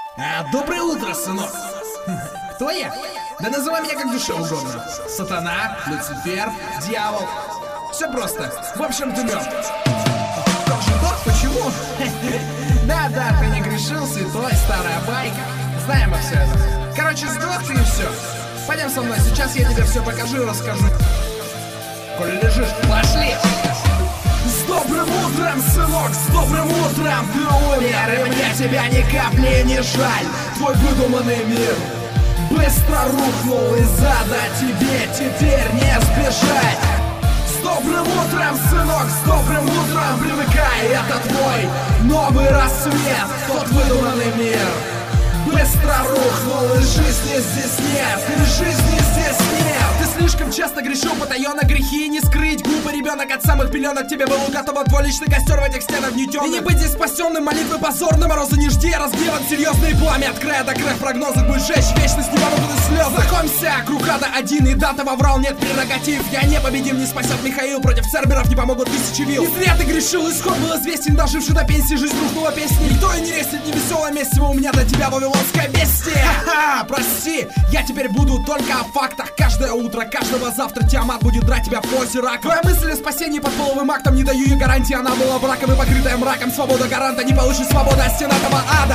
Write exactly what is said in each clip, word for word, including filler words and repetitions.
А, доброе утро, сынок. Кто я? Да называй меня как душе угодно. Сатана, Люцифер, дьявол. Все просто. В общем, ты мертв. Тоже Бог? Почему? Да-да, ты не грешил, святой, старая байка. Знаем мы все это. Короче, сдох ты и все. Пойдем со мной, сейчас я тебе все покажу и расскажу. Коли лежишь, пошли! С добрым утром, сынок, с добрым утром, ты умер, и мне тебя ни капли не жаль. Твой выдуманный мир быстро рухнул из ада, тебе теперь не сбежать. С добрым утром, сынок, с добрым утром, привыкай, это твой новый рассвет. Тот выдуманный мир быстро рухнул, и жизни здесь нет, и жизни здесь нет. Ты слишком часто грешил, потаенно грехи не скрыть. Глупый ребенок от самых пеленок, тебе был уготован твой личный костер в этих стенах гнетённых. И не быть здесь спасенным, молитвы позорно, морозы не жди, разгневан серьезные пламя от края до края, прогнозы будешь жечь, вечность не помогут и слезы. Знакомься, круг ада один, и дата воврал, нет прерогатив. Я непобедим, не спасет Михаил, против церберов не помогут тысячи вил. И зря ты грешил, исход был известен, доживший до пенсии, жизнь рухнула песни. Никто и не рестит, не веселое месиво, у меня для тебя вавилонское бестие. Ха-ха, прости, я теперь буду только о фактах. Каждое утро, каждого завтра Тиамат будет драть тебя в позе рака. Твоя мысль о спасении под половым актом, не даю ей гарантии, она была браком и покрытая мраком. Свобода гаранта, не получишь свободы от стен этого ада.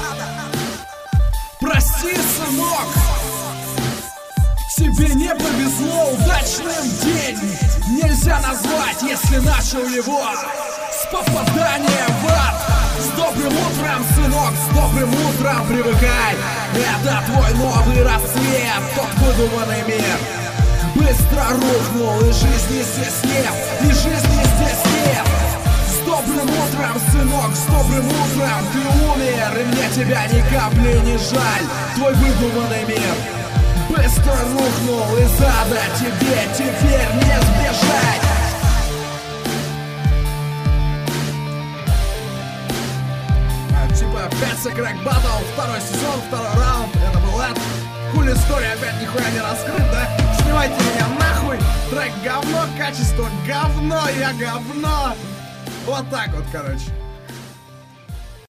Прости, сынок, тебе не повезло, удачным день нельзя назвать, если начал его с попадания в ад. С добрым утром, сынок, с добрым утром, привыкай, это твой новый рассвет. Тот выдуманный мир быстро рухнул, и жизни здесь нет, и жизни здесь нет. С добрым утром, сынок, с добрым утром, ты умер, и мне тебя ни капли не жаль. Твой выдуманный мир быстро рухнул из ада, тебе теперь не сбежать. А, типа пять Crack Battle, второй сезон, второй раунд, это был Эд. Хули история опять нихуя не раскрыт, да? Снимайте меня нахуй, трек говно, качество говно, я говно. Вот так вот, короче.